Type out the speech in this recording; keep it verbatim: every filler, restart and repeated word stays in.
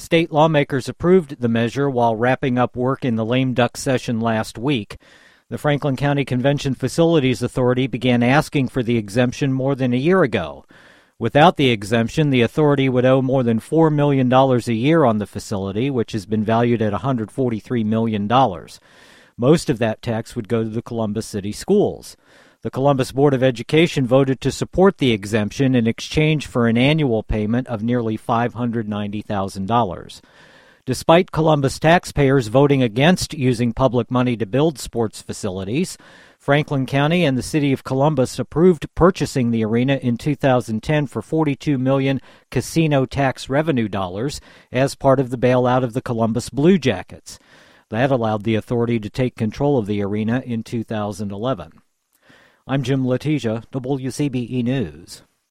State lawmakers approved the measure while wrapping up work in the lame duck session last week. The Franklin County Convention Facilities Authority began asking for the exemption more than a year ago. Without the exemption, the authority would owe more than four million dollars a year on the facility, which has been valued at one hundred forty-three million dollars. Most of that tax would go to the Columbus City Schools. The Columbus Board of Education voted to support the exemption in exchange for an annual payment of nearly five hundred ninety thousand dollars. Despite Columbus taxpayers voting against using public money to build sports facilities, Franklin County and the City of Columbus approved purchasing the arena in two thousand ten for forty-two million dollars casino tax revenue dollars as part of the bailout of the Columbus Blue Jackets. That allowed the authority to take control of the arena in two thousand eleven. I'm Jim Letizia, W C B E News.